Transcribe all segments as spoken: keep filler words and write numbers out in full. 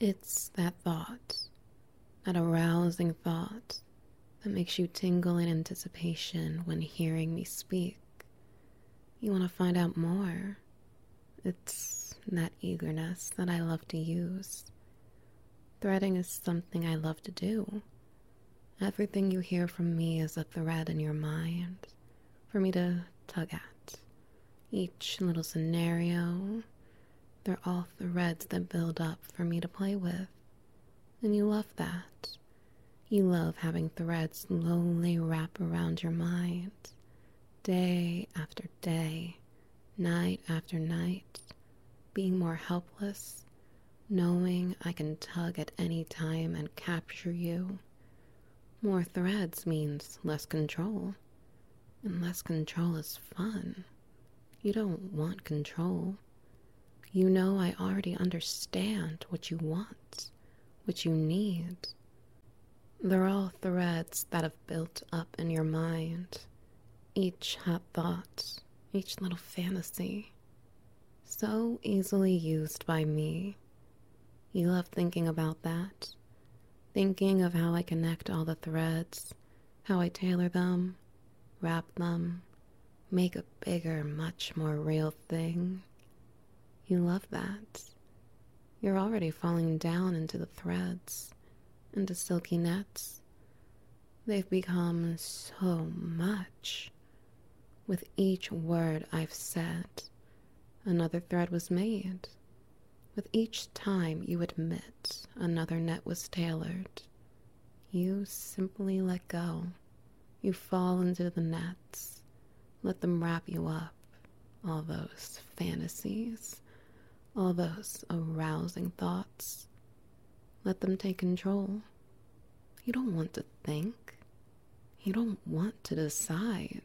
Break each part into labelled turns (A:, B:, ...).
A: It's that thought, that arousing thought that makes you tingle in anticipation when hearing me speak. You want to find out more. It's that eagerness that I love to use. Threading is something I love to do. Everything you hear from me is a thread in your mind for me to tug at. Each little scenario, they're all threads that build up for me to play with. And you love that. You love having threads slowly wrap around your mind, day after day, night after night, being more helpless, knowing I can tug at any time and capture you. More threads means less control, and less control is fun. You don't want control. You know I already understand what you want, what you need. They're all threads that have built up in your mind. Each hot thought, each little fantasy, so easily used by me. You love thinking about that, thinking of how I connect all the threads, how I tailor them, wrap them, make a bigger, much more real thing. You love that. You're already falling down into the threads, into silky nets. They've become so much. With each word I've said, another thread was made. With each time you admit another net was tailored, you simply let go. You fall into the nets. Let them wrap you up. All those fantasies, all those arousing thoughts. Let them take control. You don't want to think. You don't want to decide.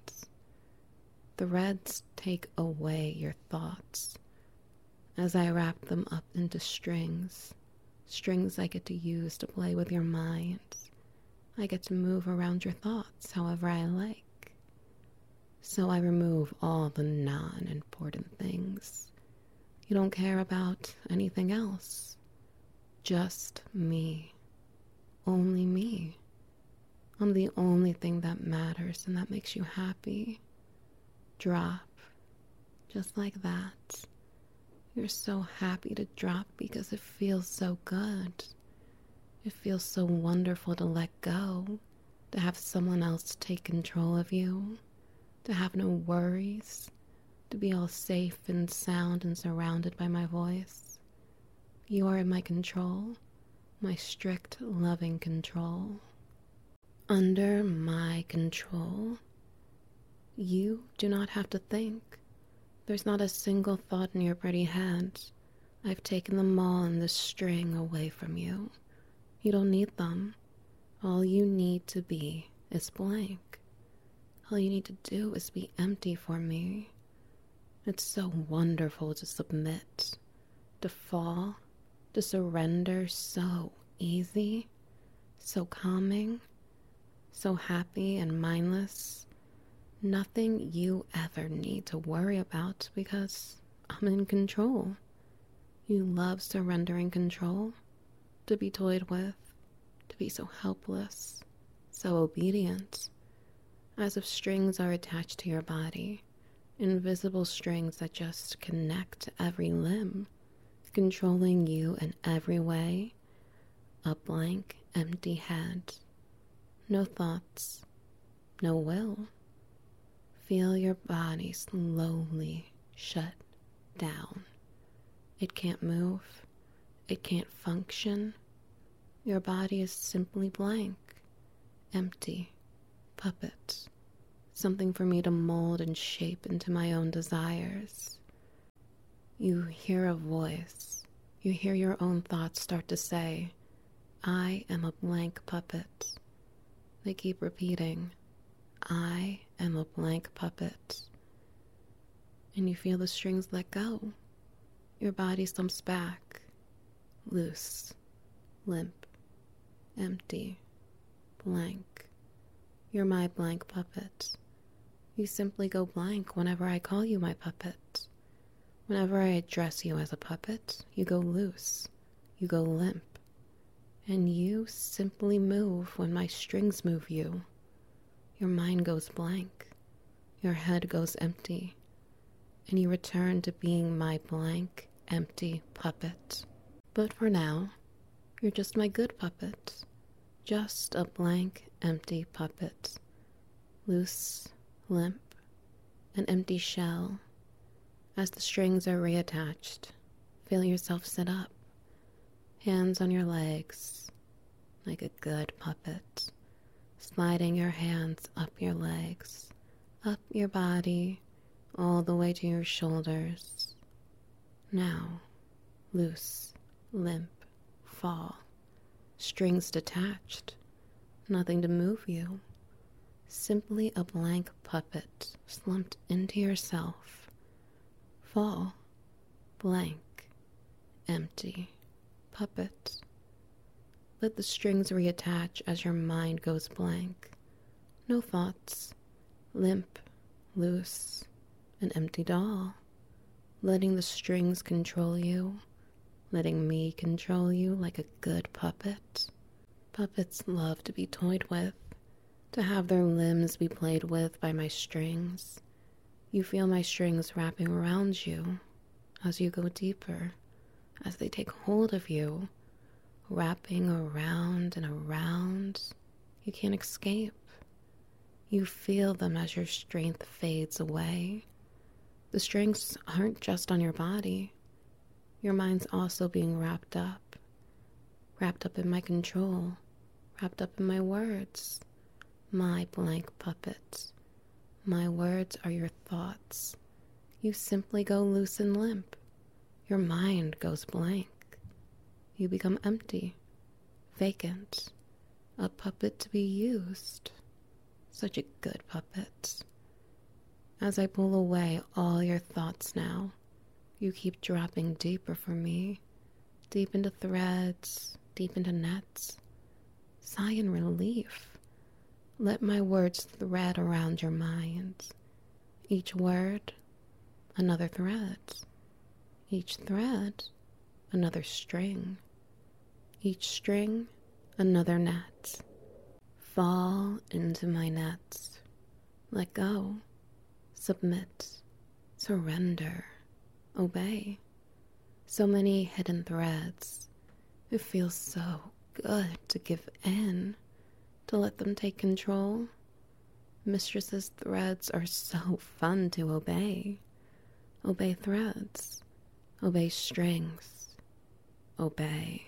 A: Threads take away your thoughts. As I wrap them up into strings, strings I get to use to play with your mind. I get to move around your thoughts however I like. So I remove all the non-important things. You don't care about anything else. Just me. Only me. I'm the only thing that matters and that makes you happy. Drop. Just like that. You're so happy to drop because it feels so good. It feels so wonderful to let go, to have someone else take control of you, to have no worries, to be all safe and sound and surrounded by my voice. You are in my control, my strict, loving control. Under my control, you do not have to think. There's not a single thought in your pretty head. I've taken them all in this string away from you. You don't need them. All you need to be is blank. All you need to do is be empty for me. It's so wonderful to submit, to fall, to surrender, so easy, so calming, so happy and mindless. Nothing you ever need to worry about because I'm in control. You love surrendering control, to be toyed with, to be so helpless, so obedient, as if strings are attached to your body, invisible strings that just connect to every limb, controlling you in every way. A blank, empty head. No thoughts, no will. Feel your body slowly shut down. It can't move. It can't function. Your body is simply blank, empty, puppet, something for me to mold and shape into my own desires. You hear a voice. You hear your own thoughts start to say, I am a blank puppet. They keep repeating, I am a blank puppet. And you feel the strings let go. Your body slumps back, loose, limp, empty, blank. You're my blank puppet. You simply go blank whenever I call you my puppet. Whenever I address you as a puppet, you go loose. You go limp, and you simply move when my strings move you. Your mind goes blank, your head goes empty, and you return to being my blank, empty puppet. But for now, you're just my good puppet, just a blank, empty puppet, loose, limp, an empty shell. As the strings are reattached, feel yourself sit up, hands on your legs, like a good puppet, sliding your hands up your legs, up your body, all the way to your shoulders. Now, loose, limp, fall, strings detached, nothing to move you, simply a blank puppet slumped into yourself. Fall, blank, empty, puppet. Let the strings reattach as your mind goes blank. No thoughts, limp, loose, an empty doll. Letting the strings control you, letting me control you like a good puppet. Puppets love to be toyed with, to have their limbs be played with by my strings. You feel my strings wrapping around you as you go deeper, as they take hold of you, wrapping around and around. You can't escape. You feel them as your strength fades away. The strings aren't just on your body. Your mind's also being wrapped up. Wrapped up in my control. Wrapped up in my words. My blank puppet. My words are your thoughts. You simply go loose and limp. Your mind goes blank. You become empty, vacant, a puppet to be used. Such a good puppet. As I pull away all your thoughts now, you keep dropping deeper for me, deep into threads, deep into nets. Sigh in relief. Let my words thread around your mind. Each word, another thread. Each thread, another string. Each string, another net. Fall into my nets. Let go. Submit. Surrender. Obey. So many hidden threads. It feels so good to give in, to let them take control. Mistress's threads are so fun to obey. Obey threads. Obey strings. Obey.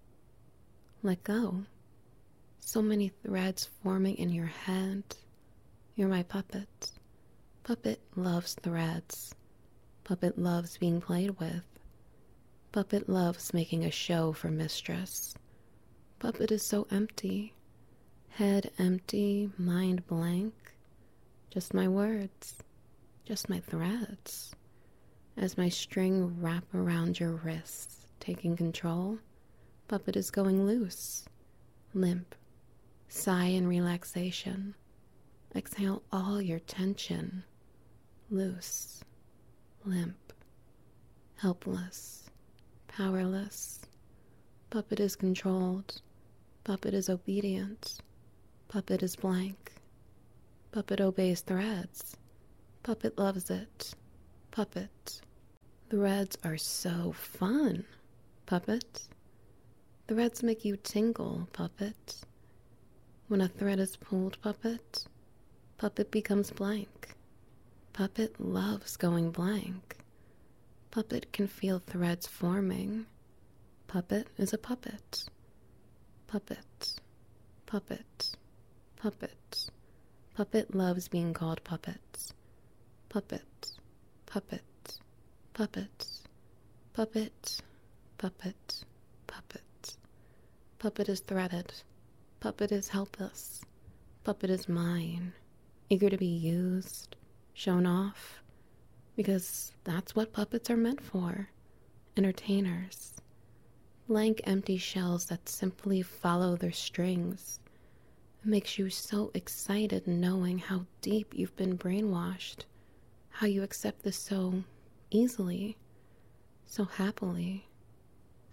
A: Let go. So many threads forming in your head. You're my puppet. Puppet loves threads. Puppet loves being played with. Puppet loves making a show for mistress. Puppet is so empty. Head empty, mind blank. Just my words. Just my threads. As my string wrap around your wrists, taking control, puppet is going loose, limp. Sigh in relaxation. Exhale all your tension. Loose, limp, helpless, powerless. Puppet is controlled. Puppet is obedient. Puppet is blank. Puppet obeys threads. Puppet loves it. Puppet. Threads are so fun, puppet. Threads make you tingle, puppet. When a thread is pulled, puppet, puppet becomes blank. Puppet loves going blank. Puppet can feel threads forming. Puppet is a puppet. Puppet, puppet, puppet. Puppet loves being called puppets. Puppet, puppet, puppet, puppet, puppet, puppet. Puppet is threaded. Puppet is helpless. Puppet is mine, eager to be used, shown off, because that's what puppets are meant for, entertainers. Blank empty shells that simply follow their strings. It makes you so excited knowing how deep you've been brainwashed, how you accept this so easily, so happily,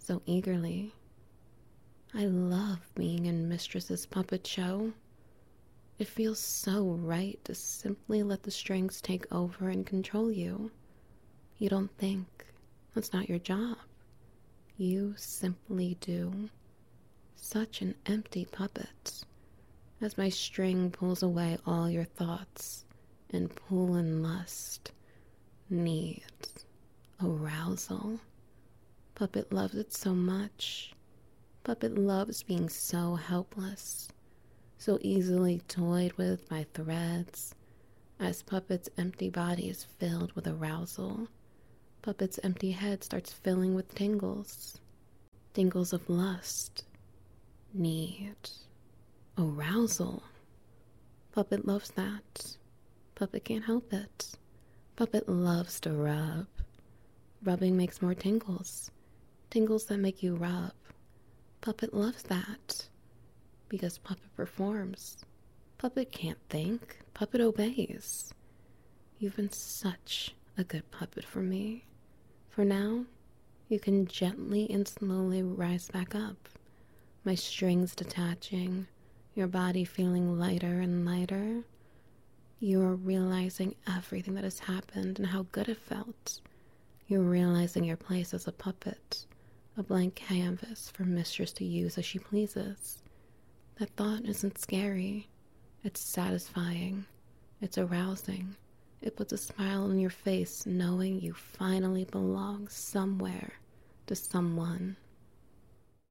A: so eagerly. I love being in Mistress's puppet show. It feels so right to simply let the strings take over and control you. You don't think. That's not your job. You simply do. Such an empty puppet. As my string pulls away all your thoughts and pull and lust, need, arousal. Puppet loves it so much. Puppet loves being so helpless, so easily toyed with by threads, as Puppet's empty body is filled with arousal. Puppet's empty head starts filling with tingles. Tingles of lust, need, arousal. Puppet loves that. Puppet can't help it. Puppet loves to rub. Rubbing makes more tingles. Tingles that make you rub. Puppet loves that. Because Puppet performs. Puppet can't think. Puppet obeys. You've been such a good puppet for me. For now, you can gently and slowly rise back up. My strings detaching, your body feeling lighter and lighter. You are realizing everything that has happened and how good it felt. You're realizing your place as a puppet, a blank canvas for Mistress to use as she pleases. That thought isn't scary. It's satisfying. It's arousing. It puts a smile on your face knowing you finally belong somewhere to someone.